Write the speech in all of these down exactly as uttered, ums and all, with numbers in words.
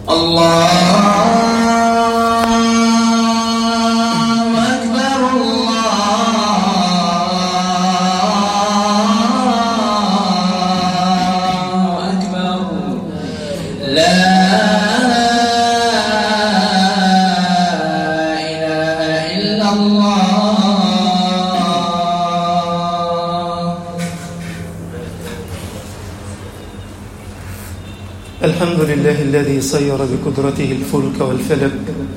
الحمد لله الذي سير بقدرته الفلك والفلك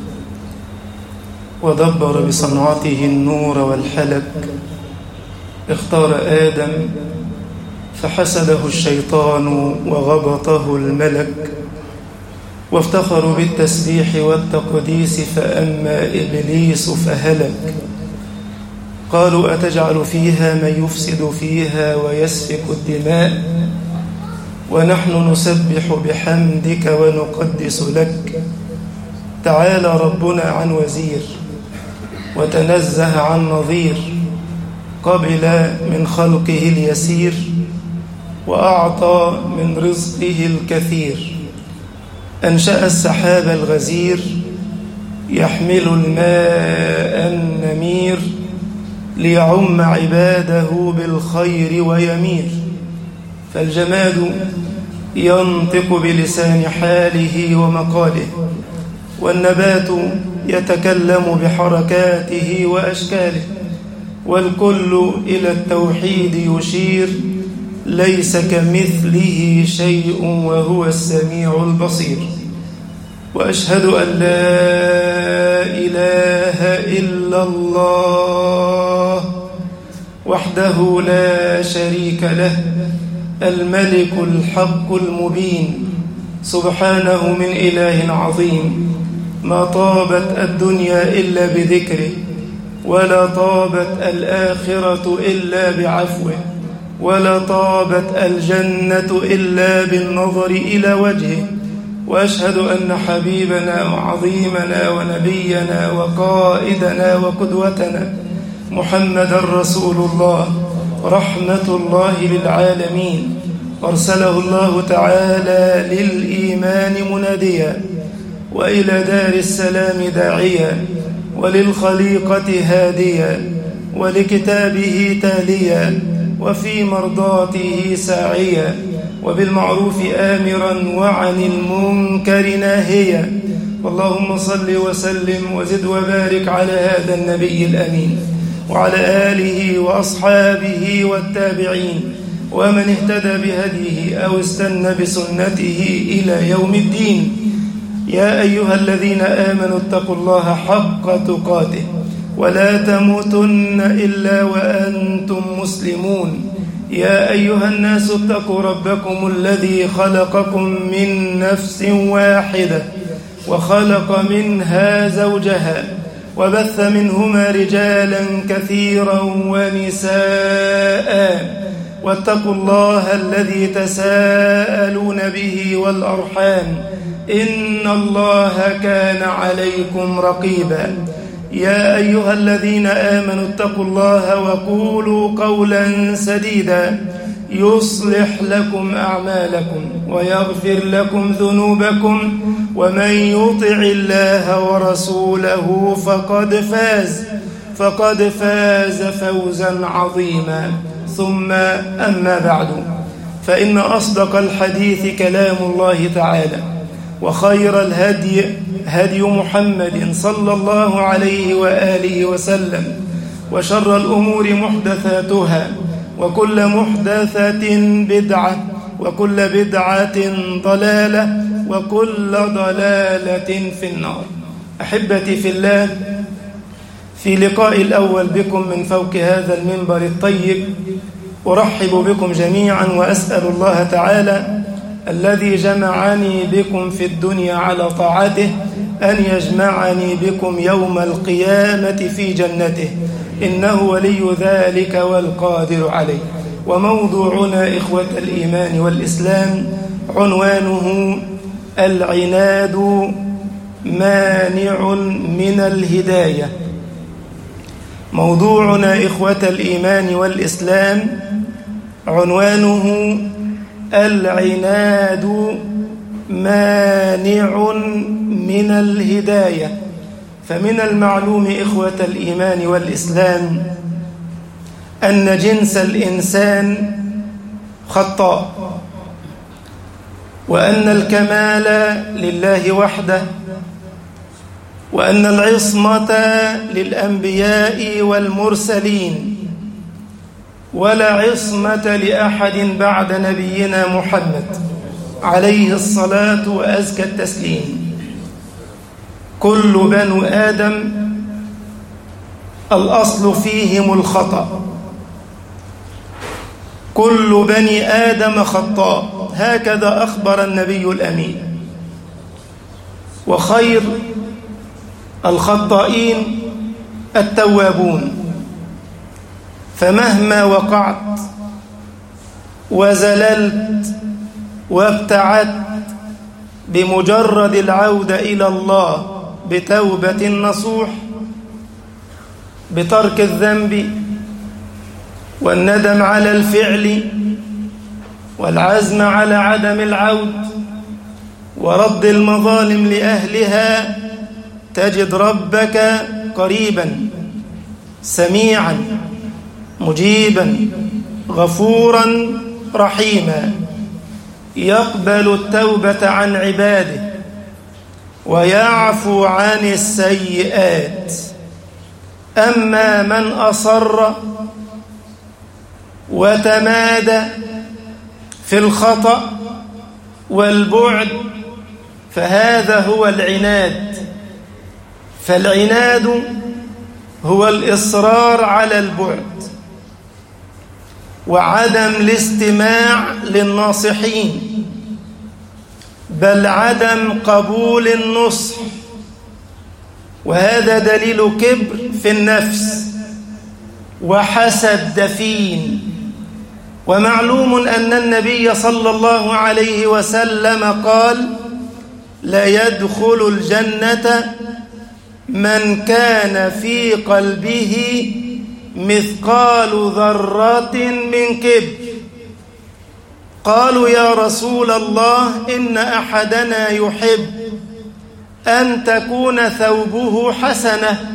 ودبر بصنعته النور والحلك. اختار آدم فحسده الشيطان وغبطه الملك، وافتخروا بالتسبيح والتقديس فأما إبليس فهلك. قالوا أتجعل فيها من يفسد فيها ويسفك الدماء ونحن نسبح بحمدك ونقدس لك. تعالى ربنا عن وزير وتنزه عن نظير، قبل من خلقه اليسير وأعطى من رزقه الكثير. أنشأ السحاب الغزير يحمل الماء النمير ليعم عباده بالخير ويمير. فالجماد ينطق بلسان حاله ومقاله، والنبات يتكلم بحركاته وأشكاله، والكل إلى التوحيد يشير. ليس كمثله شيء وهو السميع البصير. وأشهد أن لا إله إلا الله وحده لا شريك له، الملك الحق المبين، سبحانه من إله عظيم. ما طابت الدنيا إلا بذكره، ولا طابت الآخرة إلا بعفوه، ولا طابت الجنة إلا بالنظر إلى وجهه. وأشهد أن حبيبنا وعظيمنا ونبينا وقائدنا وقدوتنا محمد رسول الله، رحمة الله للعالمين، أرسله الله تعالى للإيمان مناديا، وإلى دار السلام داعيا، وللخليقة هاديا، ولكتابه تاليا، وفي مرضاته ساعيا، وبالمعروف آمرا وعن المنكر ناهيا. اللهم صل وسلم وزد وبارك على هذا النبي الأمين، وعلى آله وأصحابه والتابعين، ومن اهتدى بهديه أو استنى بسنته إلى يوم الدين. يا أيها الذين آمنوا اتقوا الله حق تقاته ولا تموتن إلا وأنتم مسلمون. يا أيها الناس اتقوا ربكم الذي خلقكم من نفس واحدة وخلق منها زوجها وبث منهما رجالا كثيرا ونساء، واتقوا الله الذي تساءلون به والأرحام، إن الله كان عليكم رقيبا. يا أيها الذين آمنوا اتقوا الله وقولوا قولا سديدا يصلح لكم أعمالكم ويغفر لكم ذنوبكم، ومن يطع الله ورسوله فقد فاز فقد فاز فوزا عظيما. ثم أما بعد، فإن أصدق الحديث كلام الله تعالى، وخير الهدي هدي محمد صلى الله عليه وآله وسلم، وشر الأمور محدثاتها، وكل محدثة بدعة، وكل بدعة ضلالة، وكل ضلالة في النار. أحبتي في الله، في لقاء الأول بكم من فوق هذا المنبر الطيب أرحب بكم جميعا، وأسأل الله تعالى الذي جمعني بكم في الدنيا على طاعته أن يجمعني بكم يوم القيامة في جنته، إنه ولي ذلك والقادر عليه. وموضوعنا إخوة الإيمان والإسلام عنوانه العناد مانع من الهداية. موضوعنا إخوة الإيمان والإسلام عنوانه العناد مانع من الهداية. فمن المعلوم إخوة الإيمان والإسلام أن جنس الإنسان خطاء، وأن الكمال لله وحده، وأن العصمة للأنبياء والمرسلين، ولا عصمة لأحد بعد نبينا محمد عليه الصلاة وأزكى التسليم. كل بنو آدم الأصل فيهم الخطأ، كل بني آدم خطاء، هكذا أخبر النبي الأمين. وخير الخطائين التوابون، فمهما وقعت وزللت وابتعدت بمجرد العودة إلى الله بتوبة نصوح، بترك الذنب والندم على الفعل والعزم على عدم العود ورد المظالم لأهلها، تجد ربك قريبا سميعا مجيبا غفورا رحيما، يقبل التوبة عن عباده ويعفو عن السيئات. أما من أصر وتمادى في الخطأ والبعد فهذا هو العناد. فالعناد هو الإصرار على البعد وعدم الاستماع للناصحين، بل عدم قبول النصح، وهذا دليل كبر في النفس وحسد دفين. ومعلوم أن النبي صلى الله عليه وسلم قال: لا يدخل الجنة من كان في قلبه مثقال ذرة من كبر. قالوا: يا رسول الله، إن أحدنا يحب أن تكون ثوبه حسنة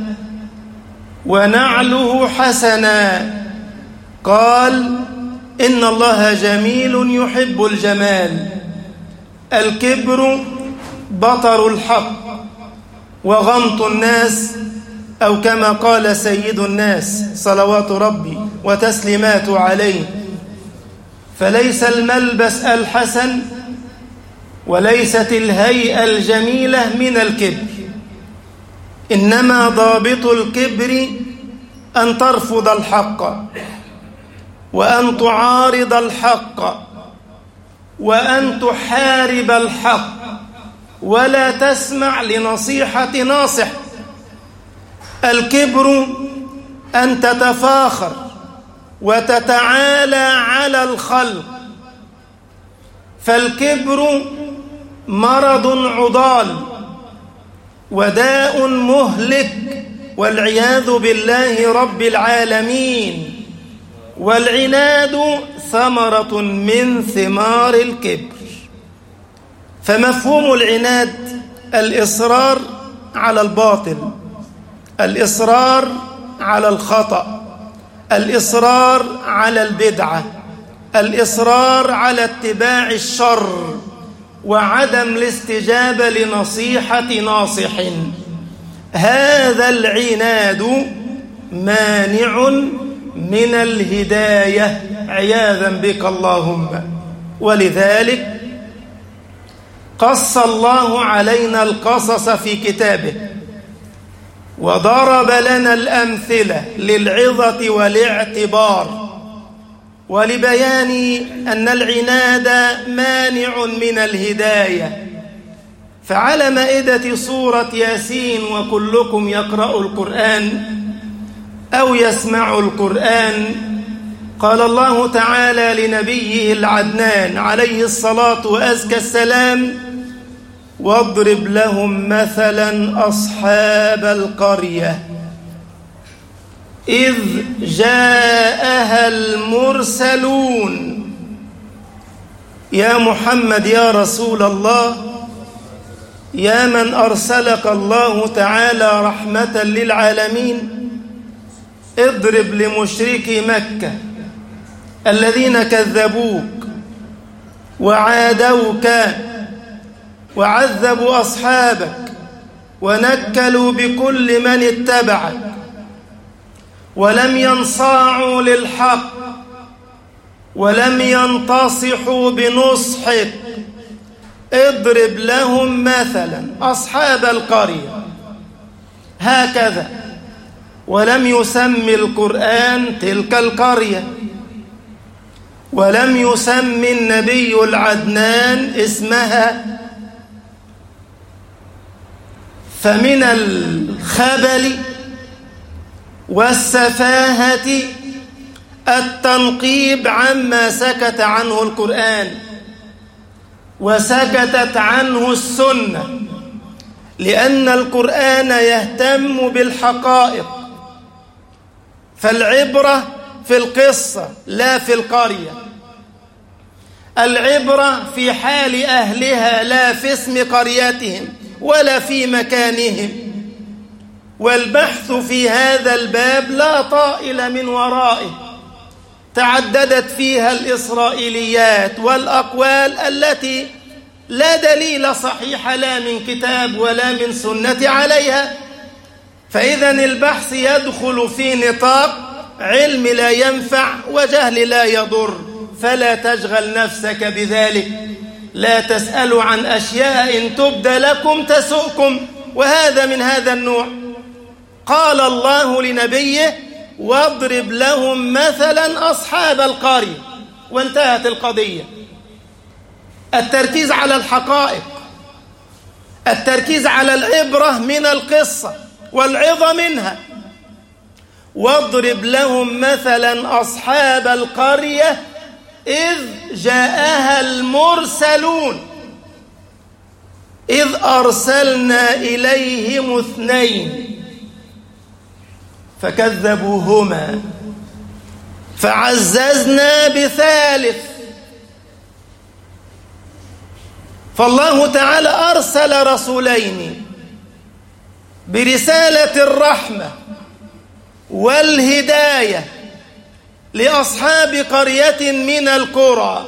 ونعله حسنا. قال: إن الله جميل يحب الجمال. الكبر بطر الحق وغمط الناس، أو كما قال سيد الناس صلوات ربي وتسليمات عليه. فليس الملبس الحسن وليست الهيئة الجميلة من الكبر، إنما ضابط الكبر أن ترفض الحق وأن تعارض الحق وأن تحارب الحق ولا تسمع لنصيحة ناصح. الكبر أن تتفاخر وتتعالى على الخلق، فالكبر مرض عضال وداء مهلك والعياذ بالله رب العالمين. والعناد ثمرة من ثمار الكبر. فمفهوم العناد الإصرار على الباطل، الإصرار على الخطأ، الإصرار على البدعة، الإصرار على اتباع الشر، وعدم الاستجابة لنصيحة ناصح. هذا العناد مانع من الهداية عياذا بك اللهم. ولذلك قص الله علينا القصص في كتابه وضرب لنا الأمثلة للعظة والاعتبار ولبيان أن العناد مانع من الهداية. فعلى مائدة سورة ياسين وكلكم يقرأ القرآن أو يسمع القرآن قال الله تعالى لنبيه العدنان عليه الصلاة وأزكى السلام: واضرب لهم مثلا أصحاب القرية إذ جاءها المرسلون يا محمد يا رسول الله، يا من أرسلك الله تعالى رحمة للعالمين، اضرب لمشركي مكة الذين كذبوك وعادوك وعذبوا أصحابك ونكلوا بكل من اتبعك ولم ينصاعوا للحق ولم ينتصحوا بنصحك، اضرب لهم مثلا أصحاب القرية. هكذا، ولم يسمي القرآن تلك القرية، ولم يسمي النبي العدنان اسمها. فمن الخبل والسفاهة التنقيب عما سكت عنه القرآن وسكتت عنه السنة، لأن القرآن يهتم بالحقائق، فالعبرة في القصة لا في القرية، العبرة في حال أهلها لا في اسم قريتهم ولا في مكانهم. والبحث في هذا الباب لا طائل من ورائه، تعددت فيها الإسرائيليات والأقوال التي لا دليل صحيح لا من كتاب ولا من سنة عليها. فإذا البحث يدخل في نطاق علم لا ينفع وجهل لا يضر، فلا تشغل نفسك بذلك. لا تسألوا عن أشياء إن تبد لكم تسؤكم، وهذا من هذا النوع. قال الله لنبيه: واضرب لهم مثلا أصحاب القرية، وانتهت القضية. التركيز على الحقائق، التركيز على العبرة من القصة والعظة منها. واضرب لهم مثلا أصحاب القرية إذ جاءها المرسلون إذ أرسلنا إليهم اثنين فكذبوهما فعززنا بثالث. فالله تعالى أرسل رسولين برسالة الرحمة والهداية لأصحاب قرية من القرى،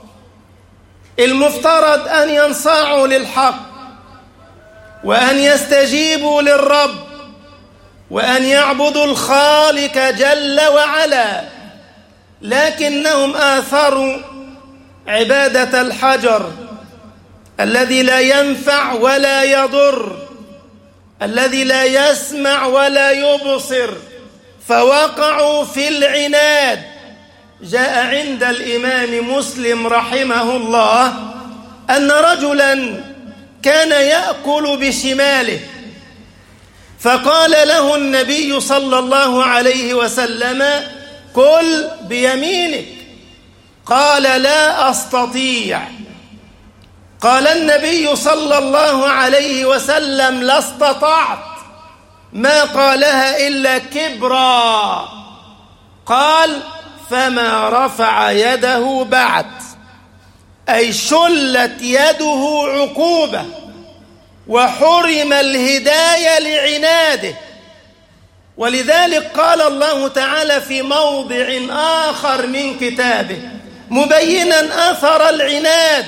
المفترض أن ينصاعوا للحق وأن يستجيبوا للرب وأن يعبدوا الخالق جل وعلا، لكنهم آثروا عبادة الحجر الذي لا ينفع ولا يضر، الذي لا يسمع ولا يبصر، فوقعوا في العناد. جاء عند الإمام مسلم رحمه الله أن رجلا كان يأكل بشماله، فقال له النبي صلى الله عليه وسلم: كل بيمينك. قال: لا أستطيع. قال النبي صلى الله عليه وسلم: لا استطعت. ما قالها إلا كبرا. قال: فما رفع يده بعد، أي شلت يده عقوبة وحرم الهداية لعناده. ولذلك قال الله تعالى في موضع آخر من كتابه مبينا أثر العناد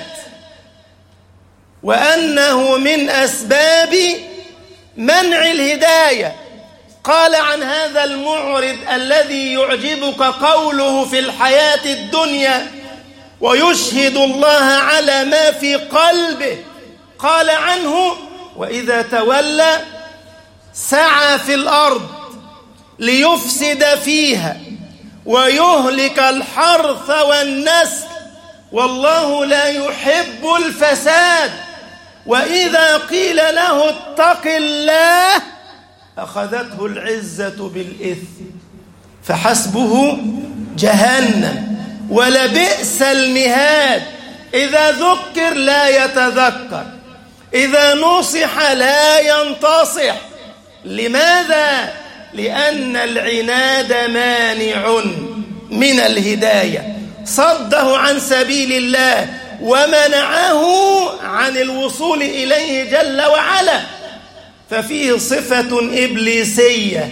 وأنه من أسباب منع الهداية. قال عن هذا المعرض الذي يعجبك قوله في الحياة الدنيا ويشهد الله على ما في قلبه، قال عنه: وإذا تولى سعى في الأرض ليفسد فيها ويهلك الحرث والنسل والله لا يحب الفساد. وإذا قيل له اتق الله أخذته العزة بالإثم فحسبه جهنم ولبئس المهاد. إذا ذكر لا يتذكر، إذا نصح لا ينتصح. لماذا؟ لأن العناد مانع من الهداية، صده عن سبيل الله ومنعه عن الوصول إليه جل وعلا، ففيه صفة إبليسية.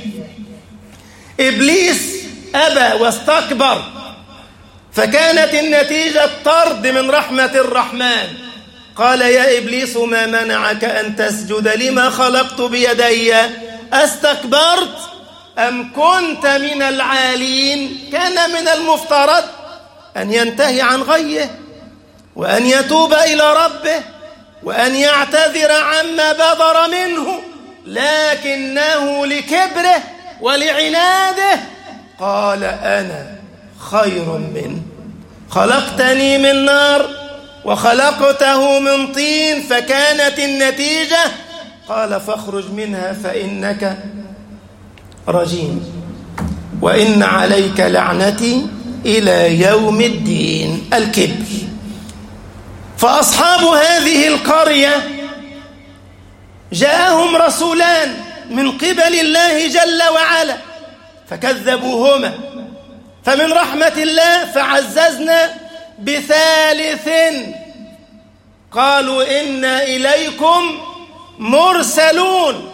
إبليس أبى واستكبر، فكانت النتيجة الطرد من رحمة الرحمن. قال يا إبليس ما منعك أن تسجد لما خلقت بيدي أستكبرت أم كنت من العالين؟ كان من المفترض أن ينتهي عن غيه وأن يتوب إلى ربه وأن يعتذر عما بدر منه، لكنه لكبره ولعناده قال أنا خير منه، خلقتني من نار وخلقته من طين، فكانت النتيجة قال فاخرج منها فإنك رجيم وإن عليك لعنتي إلى يوم الدين. الكبر. فأصحاب هذه القرية جاءهم رسولان من قبل الله جل وعلا فكذبوهما، فمن رحمة الله فعززنا بثالث قالوا إنا إليكم مرسلون،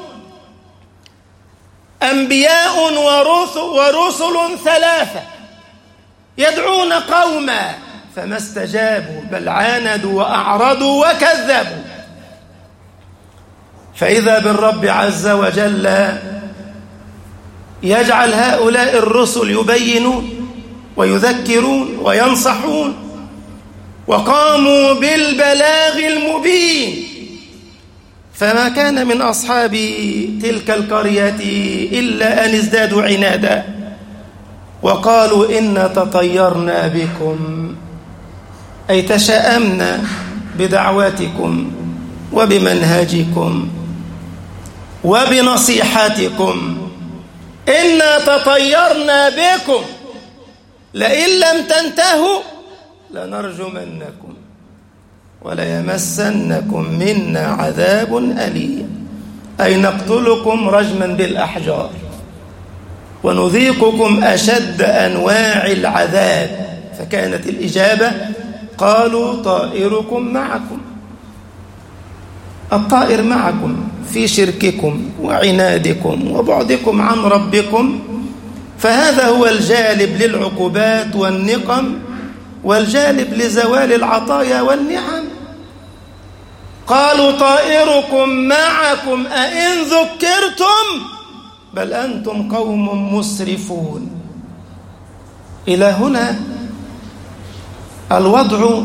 أنبياء ورسل, ورسل ثلاثة يدعون قوما فما استجابوا بل عاندوا وأعرضوا وكذبوا. فإذا بالرب عز وجل يجعل هؤلاء الرسل يبينون ويذكرون وينصحون وقاموا بالبلاغ المبين، فما كان من أصحاب تلك القرية إلا أن ازدادوا عنادا وقالوا إنا تطيرنا بكم، أي تشاءمنا بدعواتكم وبمنهجكم وبنصيحتكم، إنا تطيرنا بكم لئن لم تنتهوا لنرجمنكم وليمسنكم منا عذاب أليم، أي نقتلكم رجما بالأحجار ونذيقكم أشد أنواع العذاب. فكانت الإجابة قالوا طائركم معكم، الطائر معكم في شرككم وعنادكم وبعدكم عن ربكم، فهذا هو الجالب للعقوبات والنقم والجالب لزوال العطايا والنعم. قالوا طائركم معكم أئن ذكرتم بل أنتم قوم مسرفون. إلى هنا الوضع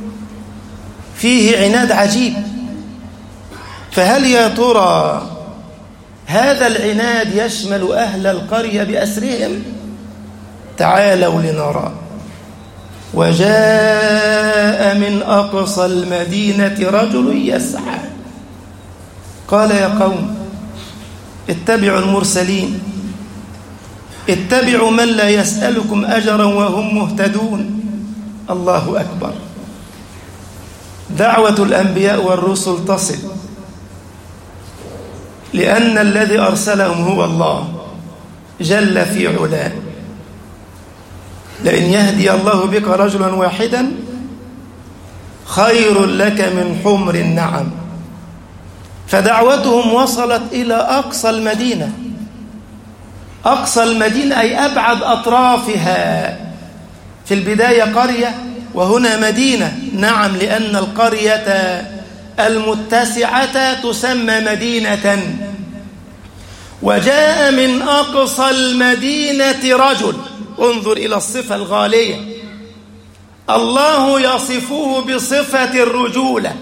فيه عناد عجيب، فهل يا ترى هذا العناد يشمل أهل القرية بأسرهم؟ تعالوا لنرى. وجاء من أقصى المدينة رجل يسعى قال يا قوم اتبعوا المرسلين، اتبعوا من لا يسألكم أجرا وهم مهتدون. الله أكبر. دعوة الأنبياء والرسل تصل، لأن الذي أرسلهم هو الله جل في علاه. لئن يهدي الله بك رجلا واحدا خير لك من حمر النعم. فدعوتهم وصلت إلى أقصى المدينة، أقصى المدينة أي أبعد أطرافها. في البداية قرية وهنا مدينة، نعم، لأن القرية المتسعة تسمى مدينة. وجاء من أقصى المدينة رجل، انظر إلى الصفة الغالية، الله يصفه بصفة الرجولة،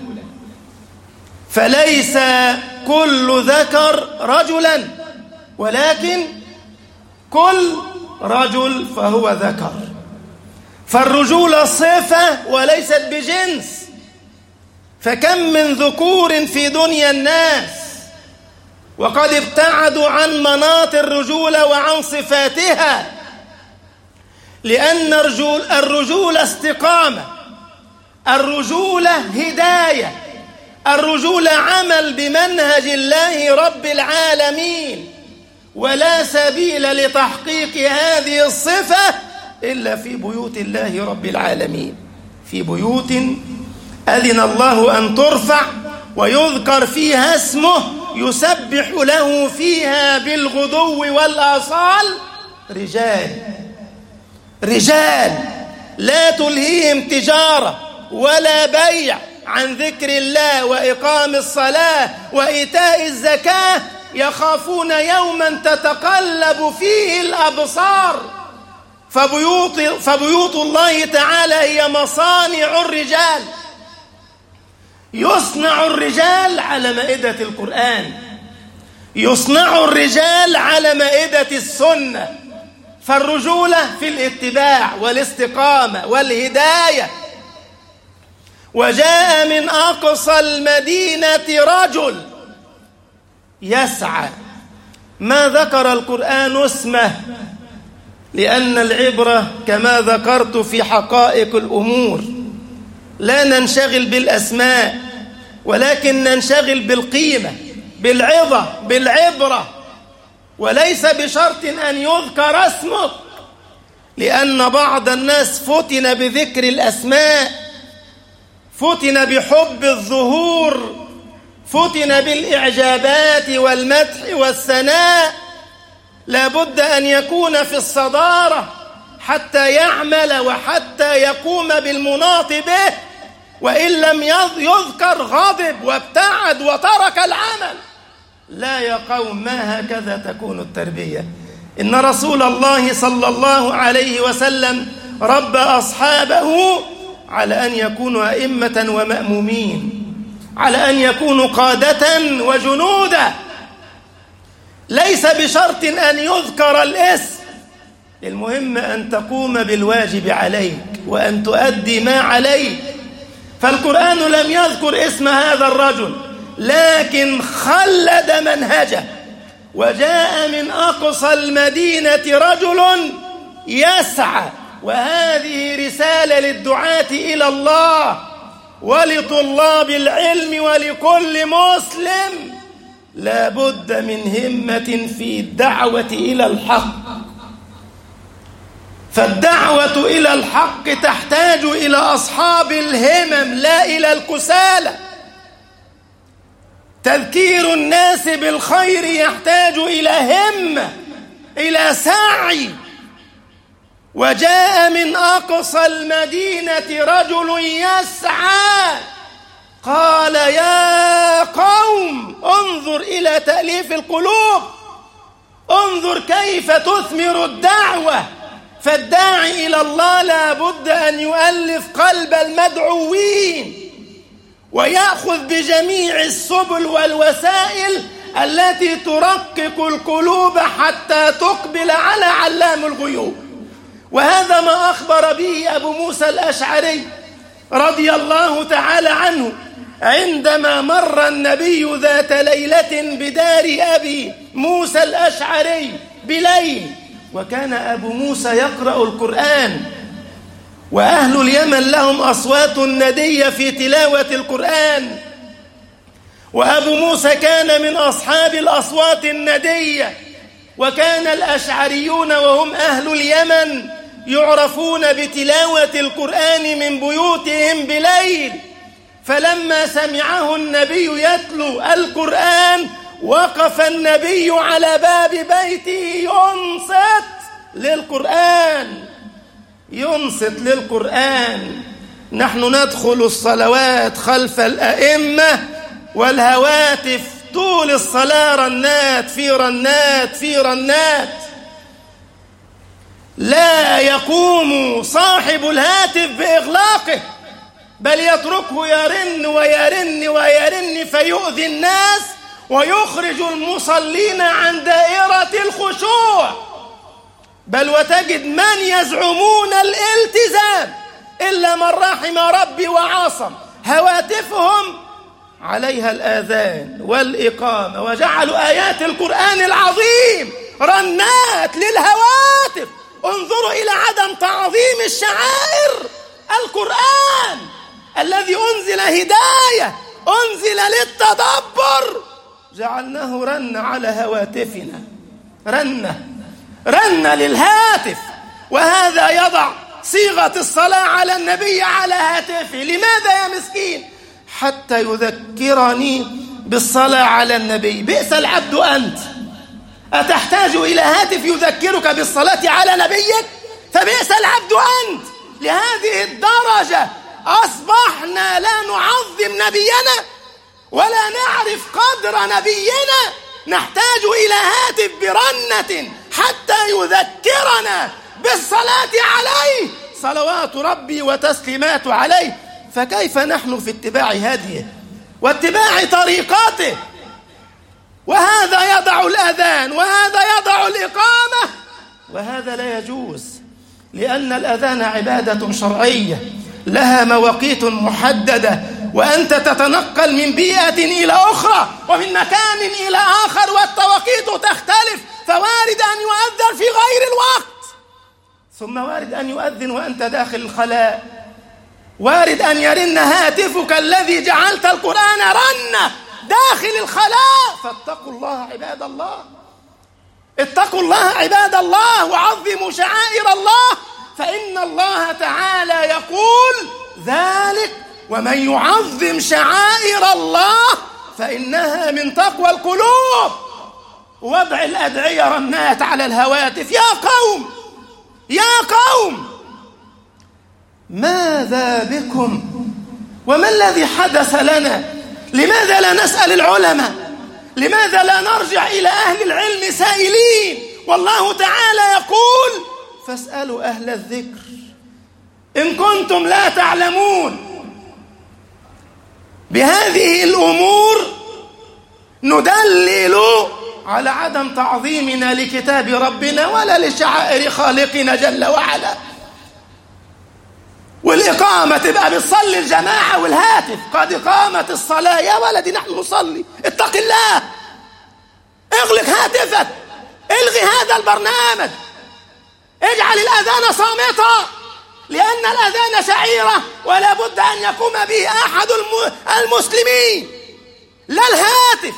فليس كل ذكر رجلا ولكن كل رجل فهو ذكر، فالرجولة صفة وليست بجنس. فكم من ذكور في دنيا الناس وقد ابتعدوا عن مناط الرجولة وعن صفاتها، لأن الرجولة استقامة، الرجولة هداية، الرجولة عمل بمنهج الله رب العالمين، ولا سبيل لتحقيق هذه الصفة إلا في بيوت الله رب العالمين، في بيوت أذن الله أن ترفع ويذكر فيها اسمه يسبح له فيها بالغدو والآصال رجال رجال لا تلهيهم تجارة ولا بيع عن ذكر الله وإقام الصلاة وإيتاء الزكاة يخافون يوما تتقلب فيه الأبصار. فبيوت, فبيوت الله تعالى هي مصانع الرجال، يصنع الرجال على مائدة القرآن، يصنع الرجال على مائدة السنة. فالرجولة في الاتباع والاستقامة والهداية. وجاء من أقصى المدينة رجل يسعى، ما ذكر القرآن اسمه لأن العبرة كما ذكرت في حقائق الأمور، لا ننشغل بالأسماء ولكن ننشغل بالقيمة، بالعظة، بالعبرة. وليس بشرط أن يذكر اسمك، لأن بعض الناس فتن بذكر الأسماء، فتن بحب الظهور، فتن بالإعجابات والمدح والثناء. لا بد أن يكون في الصدارة حتى يعمل وحتى يقوم بالمناط به، وإن لم يذكر غضب وابتعد وترك العمل. لا يا قوم، ما هكذا تكون التربية. إن رسول الله صلى الله عليه وسلم ربى أصحابه على أن يكونوا أئمة ومأمومين، على أن يكونوا قادة وجنودا. ليس بشرط أن يذكر الاسم، المهم أن تقوم بالواجب عليك وأن تؤدي ما عليك. فالقرآن لم يذكر اسم هذا الرجل لكن خلد منهجه. وجاء من أقصى المدينة رجل يسعى، وهذه رسالة للدعاة إلى الله ولطلاب العلم ولكل مسلم. لا بد من همة في الدعوة إلى الحق، فالدعوة إلى الحق تحتاج إلى أصحاب الهمم لا إلى الكسالى. تذكير الناس بالخير يحتاج إلى همة، إلى سعي. وجاء من أقصى المدينة رجل يسعى، قال يا قوم انظر إلى تأليف القلوب، انظر كيف تثمر الدعوة. فالداعي إلى الله لا بد أن يؤلف قلب المدعوين ويأخذ بجميع السبل والوسائل التي ترقق القلوب حتى تقبل على علام الغيوب. وهذا ما أخبر به أبو موسى الأشعري رضي الله تعالى عنه عندما مر النبي ذات ليلة بدار أبي موسى الأشعري بليل، وكان أبو موسى يقرأ القرآن، وأهل اليمن لهم أصوات ندية في تلاوة القرآن، وأبو موسى كان من أصحاب الأصوات الندية. وكان الأشعريون وهم أهل اليمن يعرفون بتلاوة القرآن من بيوتهم بليل. فلما سمعه النبي يتلو القرآن وقف النبي على باب بيته ينصت للقرآن، ينصت للقرآن. نحن ندخل الصلوات خلف الأئمة والهواتف طول الصلاة رنات في رنات في رنات. لا يقوم صاحب الهاتف بإغلاقه، بل يتركه يرن ويرن ويرن فيؤذي الناس ويخرج المصلين عن دائرة الخشوع. بل وتجد من يزعمون الالتزام إلا من رحم ربي وعاصم، هواتفهم عليها الآذان والإقامة، وجعلوا آيات القرآن العظيم رنات للهواتف. انظروا إلى عدم تعظيم الشعائر. القرآن الذي أنزل هداية، أنزل للتدبر، جعلناه رن على هواتفنا، رن رن للهاتف. وهذا يضع صيغة الصلاة على النبي على هاتفه. لماذا يا مسكين؟ حتى يذكرني بالصلاة على النبي. بئس العبد أنت، أتحتاج إلى هاتف يذكرك بالصلاة على نبيك؟ فبئس العبد أنت. لهذه الدرجة أصبحنا لا نعظم نبينا ولا نعرف قدر نبينا، نحتاج إلى هاتف برنة حتى يذكرنا بالصلاة عليه صلوات ربي وتسليمات عليه. فكيف نحن في اتباع هديه واتباع طريقاته؟ وهذا يضع الأذان وهذا يضع الإقامة، وهذا لا يجوز، لأن الأذان عبادة شرعية لها مواقيت محددة، وأنت تتنقل من بيئة إلى أخرى ومن مكان إلى آخر والتوقيت تختلف، فوارد أن يؤذن في غير الوقت، ثم وارد أن يؤذن وأنت داخل الخلاء، وارد أن يرن هاتفك الذي جعلت القرآن رنة داخل الخلاء. فاتقوا الله عباد الله، اتقوا الله عباد الله وعظموا شعائر الله، فإن الله تعالى يقول ذلك: ومن يعظم شعائر الله فإنها من تقوى القلوب. وضع الأدعية رنات على الهواتف. يا قوم يا قوم ماذا بكم؟ وما الذي حدث لنا؟ لماذا لا نسأل العلماء؟ لماذا لا نرجع إلى أهل العلم سائلين؟ والله تعالى يقول: فاسألوا أهل الذكر إن كنتم لا تعلمون. بهذه الأمور ندلل على عدم تعظيمنا لكتاب ربنا ولا لشعائر خالقنا جل وعلا. والإقامة تبقى بتصلي الجماعة والهاتف قد قامت الصلاة. يا ولدي نحن نصلي، اتق الله، اغلق هاتفك، الغي هذا البرنامج، اجعل الأذان صامتا، لأن الأذان شعيرة ولا بد أن يقوم به أحد المسلمين، لا الهاتف.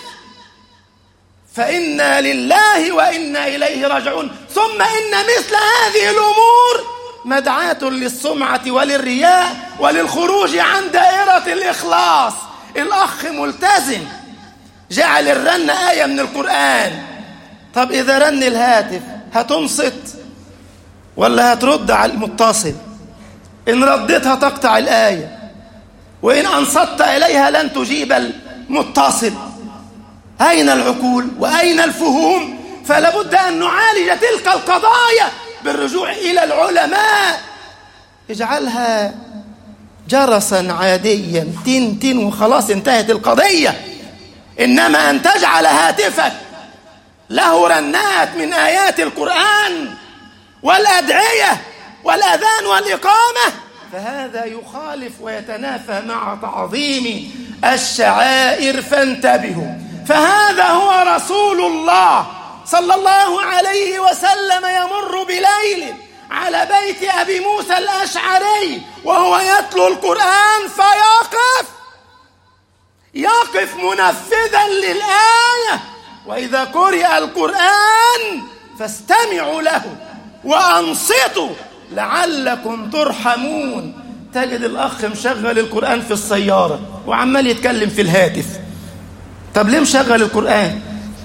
فإنا لله وإنا إليه راجعون. ثم إن مثل هذه الأمور مدعاة للسمعة وللرياء وللخروج عن دائرة الإخلاص. الأخ ملتزم جعل الرن آية من القرآن. طب إذا رن الهاتف هتنصت ولا هترد على المتصل؟ إن ردتها تقطع الآية، وإن أنصت إليها لن تجيب المتصل. أين العقول وأين الفهوم؟ فلا بد أن نعالج تلك القضايا بالرجوع إلى العلماء. اجعلها جرسا عاديا تن تن وخلاص انتهت القضية. إنما أن تجعل هاتفك له رنات من آيات القرآن والأدعية والأذان والإقامة، فهذا يخالف ويتنافى مع تعظيم الشعائر. فانتبهوا. فهذا هو رسول الله صلى الله عليه وسلم يمر بليل على بيت أبي موسى الأشعري وهو يتلو القرآن، فيقف يقف منفذا للآية. وإذا قرئ القرآن فاستمعوا له وأنصتوا لعلكم ترحمون. تجد الأخ مشغل القرآن في السيارة وعمال يتكلم في الهاتف. طب ليه مشغل القرآن؟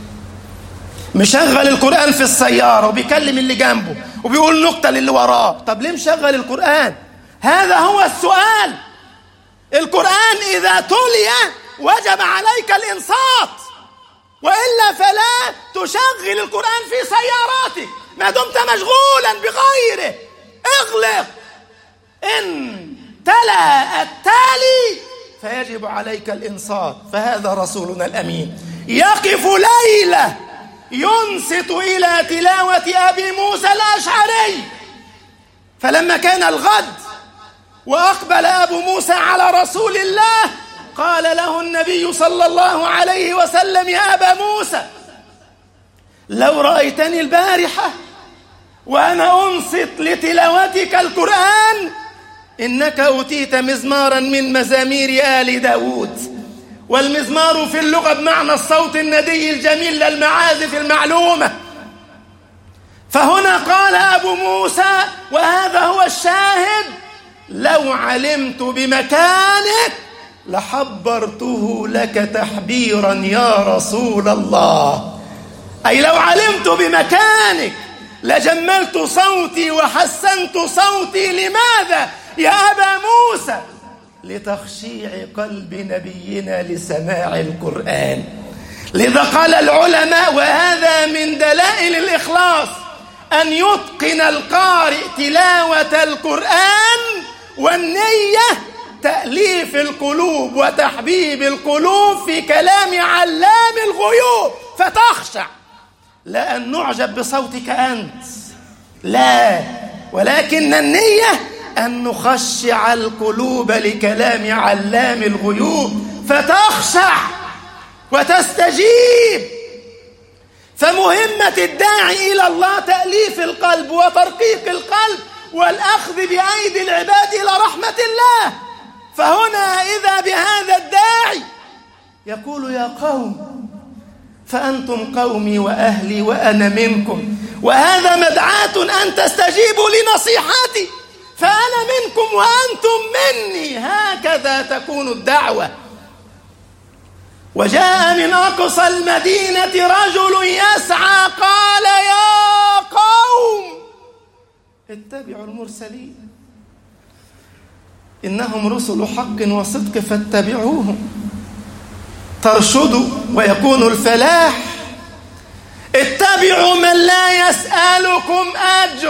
مشغل القرآن في السيارة وبيكلم اللي جنبه وبيقول نقطة للي وراه. طب ليه مشغل القرآن؟ هذا هو السؤال. القرآن إذا تلي وجب عليك الإنصات، وإلا فلا تشغل القرآن في سياراتك ما دمت مشغولا بغيره. اغلق. إن تلا التالي فيجب عليك الإنصات. فهذا رسولنا الأمين يقف ليلة ينصت إلى تلاوة أبي موسى الأشعري. فلما كان الغد وأقبل أبو موسى على رسول الله قال له النبي صلى الله عليه وسلم: يا أبا موسى، لو رأيتني البارحة وأنا أنصت لتلاوتك القرآن إنك أوتيت مزمارا من مزامير آل داود. والمزمار في اللغة بمعنى الصوت الندي الجميل للمعازف المعلومة. فهنا قال أبو موسى وهذا هو الشاهد: لو علمت بمكانك لحبرته لك تحبيرا يا رسول الله. أي لو علمت بمكانك لجملت صوتي وحسنت صوتي. لماذا يا أبا موسى؟ لتخشيع قلب نبينا لسماع القرآن. لذا قال العلماء وهذا من دلائل الإخلاص أن يتقن القارئ تلاوة القرآن والنية تأليف القلوب وتحبيب القلوب في كلام علام الغيوب، فتخشع. لا أن نعجب بصوتك أنت، لا، ولكن النية أن نخشع القلوب لكلام علام الغيوب فتخشع وتستجيب. فمهمة الداعي إلى الله تأليف القلب وترقيق القلب والأخذ بأيدي العباد إلى رحمة الله. فهنا إذا بهذا الداعي يقول: يا قوم فأنتم قومي وأهلي وأنا منكم، وهذا مدعاة أن تستجيبوا لنصيحتي، فأنا منكم وأنتم مني. هكذا تكون الدعوة. وجاء من أقصى المدينة رجل يسعى قال: يا قوم اتبعوا المرسلين، إنهم رسل حق وصدق فاتبعوهم ترشدوا ويكون الفلاح. اتبعوا من لا يسألكم أجر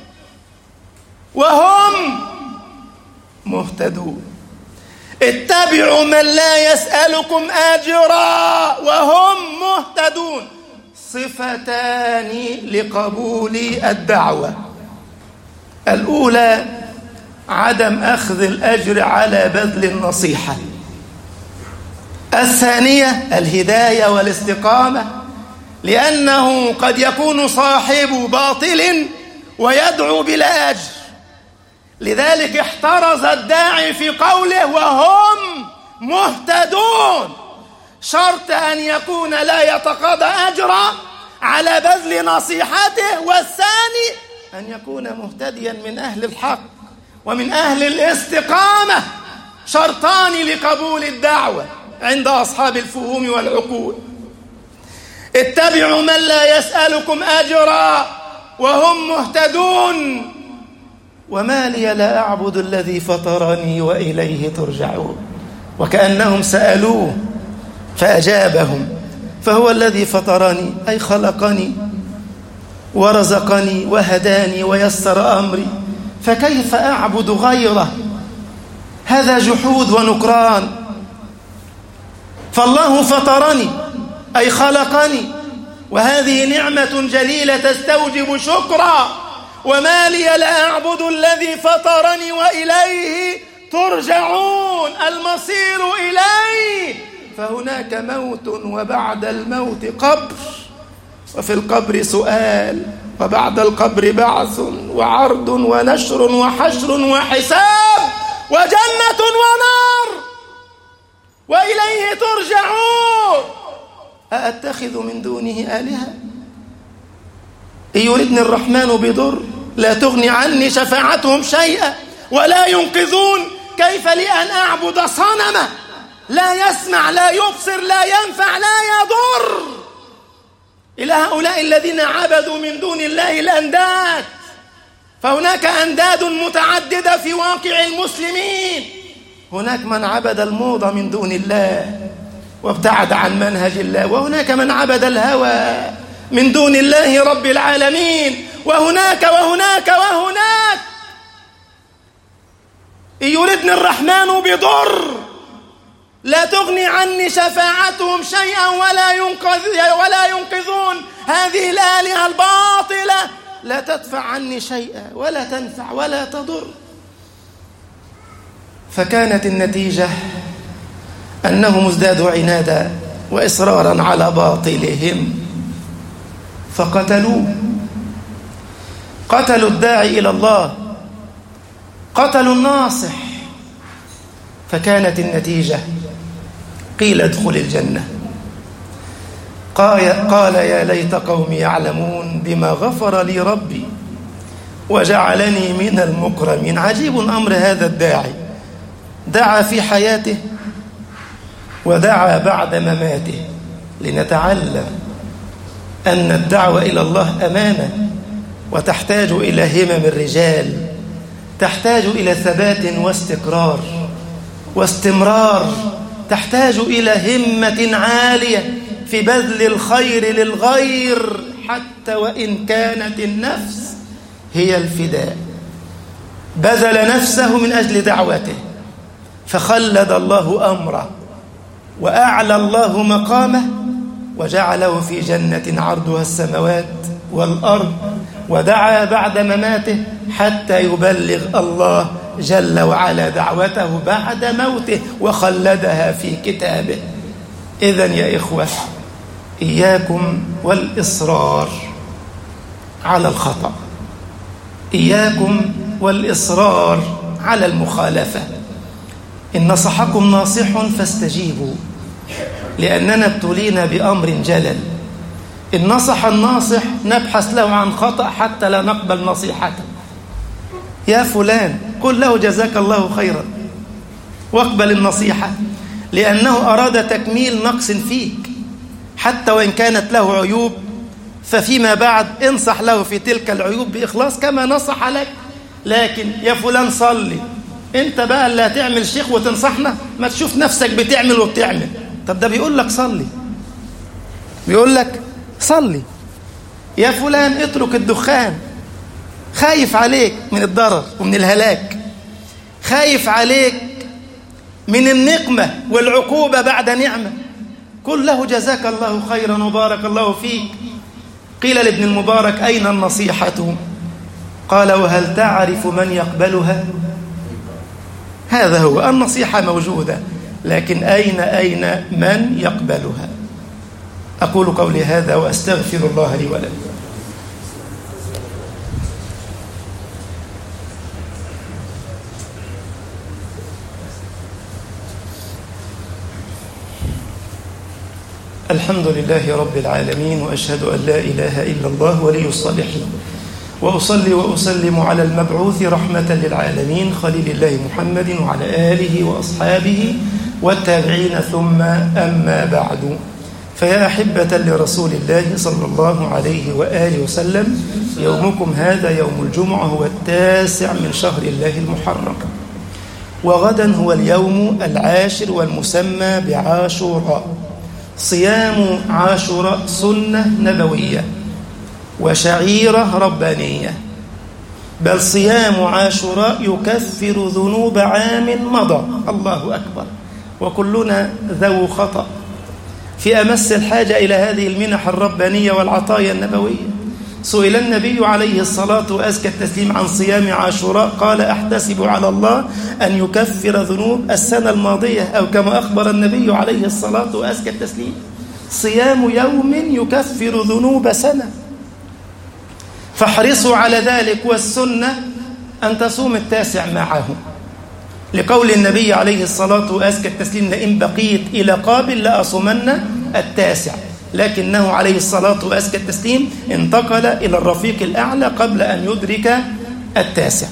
وهم مهتدون. اتبعوا من لا يسألكم أجرا وهم مهتدون. صفتان لقبول الدعوة: الأولى عدم أخذ الأجر على بذل النصيحة، الثانية الهداية والاستقامة، لأنه قد يكون صاحب باطل ويدعو بلا أجر. لذلك احترز الداعي في قوله وهم مهتدون. شرط أن يكون لا يتقاضى أجرا على بذل نصيحته، والثاني أن يكون مهتديا من أهل الحق ومن أهل الاستقامة. شرطان لقبول الدعوة عند أصحاب الفهوم والعقول. اتبعوا من لا يسألكم أجرا وهم مهتدون. وما لي لا أعبد الذي فطرني وإليه ترجعون. وكأنهم سألوه فأجابهم: فهو الذي فطرني، أي خلقني ورزقني وهداني ويسر أمري، فكيف أعبد غيره؟ هذا جحود ونكران. فالله فطرني أي خلقني، وهذه نعمة جليلة تستوجب شكرا. وما لي لا أعبد الذي فطرني وإليه ترجعون، المصير إليه. فهناك موت وبعد الموت قبر، وفي القبر سؤال، وبعد القبر بعث وعرض ونشر وحشر وحساب وجنة ونار وإليه ترجعون. أأتخذ من دونه آلهة إن يردني الرحمن بضر لا تغني عني شفاعتهم شيئا ولا ينقذون. كيف لي أن أعبد صنما لا يسمع لا يبصر لا ينفع لا يضر؟ إلى هؤلاء الذين عبدوا من دون الله الأنداد. فهناك أنداد متعددة في واقع المسلمين. هناك من عبد الموضة من دون الله وابتعد عن منهج الله، وهناك من عبد الهوى من دون الله رب العالمين، وهناك وهناك وهناك. إن يردني الرحمن بضر لا تغني عني شفاعتهم شيئا ولا ينقذ ولا ينقذون. هذه الآلهة الباطلة لا تدفع عني شيئا ولا تنفع ولا تضر. فكانت النتيجة أنهم ازدادوا عنادا وإصرارا على باطلهم فقتلوه. قتلوا الداعي إلى الله، قتلوا الناصح. فكانت النتيجة قيل ادخل الجنة. قال يا ليت قومي يعلمون بما غفر لي ربي وجعلني من المكرمين. عجيب أمر هذا الداعي، دعا في حياته ودعا بعد مماته، لنتعلم أن الدعوة إلى الله أمانة، وتحتاج إلى همم الرجال، تحتاج إلى ثبات واستقرار واستمرار، تحتاج إلى همة عالية في بذل الخير للغير حتى وإن كانت النفس هي الفداء. بذل نفسه من أجل دعوته فخلد الله أمره وأعلى الله مقامه وجعله في جنة عرضها السماوات والأرض، ودعا بعد مماته حتى يبلغ الله جل وعلا دعوته بعد موته وخلدها في كتابه. إذن يا إخوة، إياكم والإصرار على الخطأ، إياكم والإصرار على المخالفة. إن نصحكم ناصح فاستجيبوا، لأننا ابتلينا بأمر جلل. إن نصح الناصح نبحث له عن خطأ حتى لا نقبل نصيحته. يا فلان قل له جزاك الله خيرا واقبل النصيحة، لأنه أراد تكميل نقص فيك حتى وإن كانت له عيوب، ففيما بعد انصح له في تلك العيوب بإخلاص كما نصح لك. لكن يا فلان صلي، انت بقى اللي هتعمل شيخ وتنصحنا؟ ما تشوف نفسك بتعمل وبتعمل. طب ده بيقول لك صلي، بيقول لك صلي. يا فلان اترك الدخان، خايف عليك من الضرر ومن الهلاك، خايف عليك من النقمة والعقوبة بعد نعمة. قل له جزاك الله خيرا وبارك الله فيك. قيل لابن المبارك أين النصيحة؟ قال وهل تعرف من يقبلها؟ هذا هو، النصيحة موجودة، لكن أين أين من يقبلها؟ أقول قولي هذا وأستغفر الله لي ولكم. الحمد لله رب العالمين، وأشهد أن لا إله إلا الله ولي الصالحين، وأصلي وأسلم على المبعوث رحمة للعالمين خليل الله محمد وعلى آله وأصحابه والتابعين، ثم أما بعد. فيا أحبة لرسول الله صلى الله عليه وآله وسلم، يومكم هذا يوم الجمعة هو التاسع من شهر الله المحرم، وغدا هو اليوم العاشر والمسمى بعاشوراء. صيام عاشوراء سنة نبوية وشعيرة ربانية، بل صيام عاشوراء يكفر ذنوب عام مضى. الله أكبر. وكلنا ذو خطأ في أمس الحاجة إلى هذه المنح الربانية والعطايا النبوية. سئل النبي عليه الصلاة وأزكى التسليم عن صيام عاشوراء، قال أحتسب على الله أن يكفر ذنوب السنة الماضية، أو كما أخبر النبي عليه الصلاة وأزكى التسليم صيام يوم يكفر ذنوب سنة. فاحرصوا على ذلك، والسنة أن تصوم التاسع معه، لقول النبي عليه الصلاة وأزكى التسليم لئن بقيت إلى قابل لأصومن التاسع. لكنه عليه الصلاة وأزكى التسليم انتقل إلى الرفيق الأعلى قبل أن يدرك التاسع،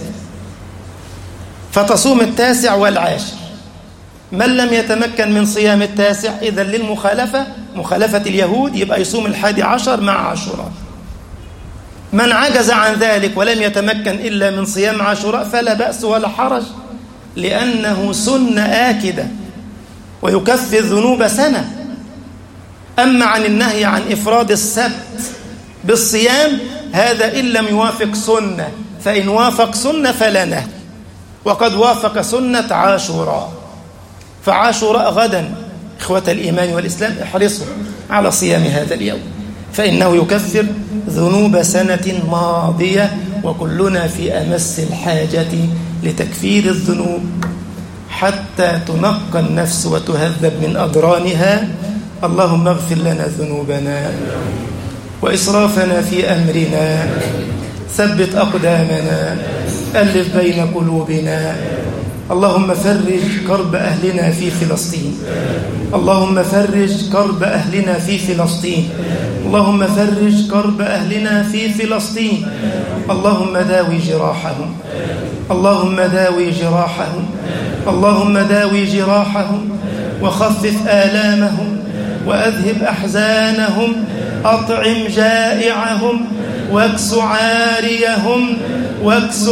فتصوم التاسع والعاشر. من لم يتمكن من صيام التاسع إذن للمخالفة، مخالفة اليهود، يبقى يصوم الحادي عشر مع عاشوراء. من عجز عن ذلك ولم يتمكن إلا من صيام عاشوراء فلا بأس ولا حرج، لأنه سنة آكدة ويكفر ذنوب سنة. أما عن النهي عن إفراد السبت بالصيام، هذا إن لم يوافق سنة، فإن وافق سنة فلا نهي، وقد وافق سنة عاشوراء. فعاشوراء غدا إخوة الإيمان والإسلام، احرصوا على صيام هذا اليوم، فإنه يكفر ذنوب سنة ماضية، وكلنا في أمس الحاجة لتكفير الذنوب حتى تنقى النفس وتهذب من أضرانها. اللهم اغفر لنا ذنوبنا وإسرافنا في أمرنا، ثبت أقدامنا، ألف بين قلوبنا، اللهم فرج كرب أهلنا في فلسطين. اللهم فرج كرب أهلنا في فلسطين. اللهم فرج كرب أهلنا في فلسطين. اللهم داوي جراحهم. اللهم داوي جراحهم. اللهم داوي جراحهم وخفف آلامهم وأذهب أحزانهم. أطعم جائعهم واكس عاريهم واكس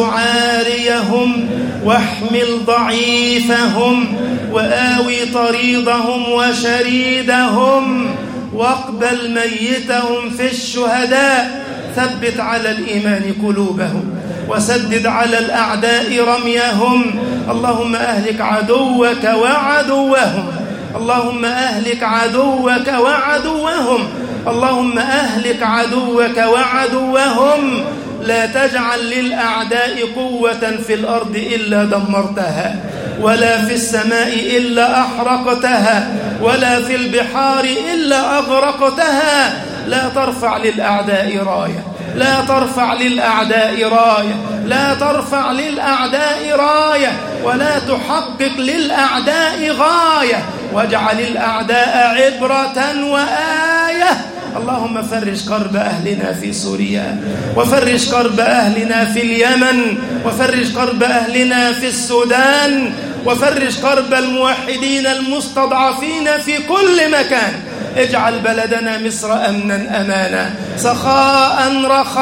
عاريهم واحمل ضعيفهم وآوي طريضهم وشريدهم واقبل ميتهم في الشهداء. ثبت على الإيمان قلوبهم وسدد على الأعداء رميهم. اللهم أهلك عدوك وعدوهم. اللهم أهلك عدوك وعدوهم. اللهم أهلك عدوك وعدوهم. لا تجعل للأعداء قوة في الأرض إلا دمرتها، ولا في السماء إلا أحرقتها، ولا في البحار إلا أغرقتها. لا ترفع للأعداء راية، لا ترفع للأعداء راية، لا ترفع للأعداء راية، ولا تحقق للأعداء غاية، واجعل الأعداء عبرة وآية. اللهم فرج كرب أهلنا في سوريا، وفرج كرب أهلنا في اليمن، وفرج كرب أهلنا في السودان، وفرج كرب الموحدين المستضعفين في كل مكان. اجعل بلدنا مصر أمنا أمانا، سخاء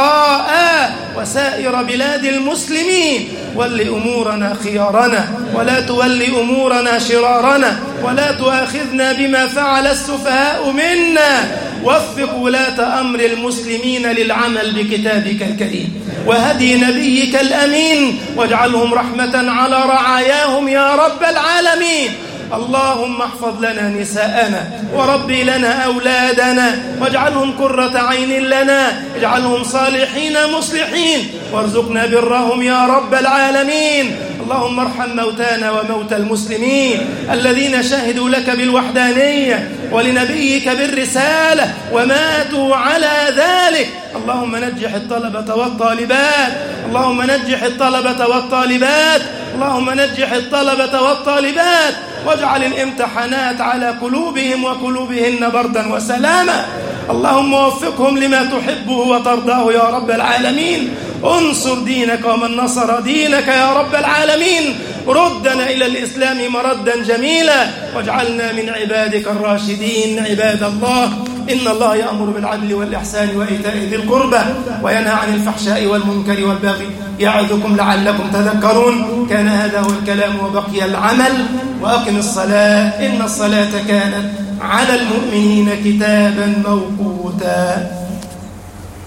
رخاء، وسائر بلاد المسلمين. ول أمورنا خيارنا، ولا تول أمورنا شرارنا، ولا تؤاخذنا بما فعل السفهاء منا. وفق ولاة أمر المسلمين للعمل بكتابك الكريم وهدي نبيك الأمين، واجعلهم رحمة على رعاياهم يا رب العالمين. اللهم احفظ لنا نساءنا وربي لنا أولادنا، واجعلهم قرة عين لنا، اجعلهم صالحين مصلحين، وارزقنا برهم يا رب العالمين. اللهم ارحم موتانا وموتى المسلمين الذين شهدوا لك بالوحدانية ولنبيك بالرسالة وماتوا على ذلك. اللهم نجح الطلبة والطالبات، اللهم نجح الطلبة والطالبات، اللهم نجح الطلبة والطالبات، واجعل الامتحانات على قلوبهم وقلوبهن بردا وسلاما. اللهم وفقهم لما تحبه وترضاه يا رب العالمين. انصر دينك ومن نصر دينك يا رب العالمين. ردنا إلى الإسلام مردا جميلا، واجعلنا من عبادك الراشدين. عباد الله، إن الله يأمر بالعدل والإحسان وإيتاء ذي القربى وينهى عن الفحشاء والمنكر والبغي يعظكم لعلكم تذكرون. كان هذا هو الكلام وبقي العمل. وأقم الصلاة إن الصلاة كانت على المؤمنين كتابا موقوتا.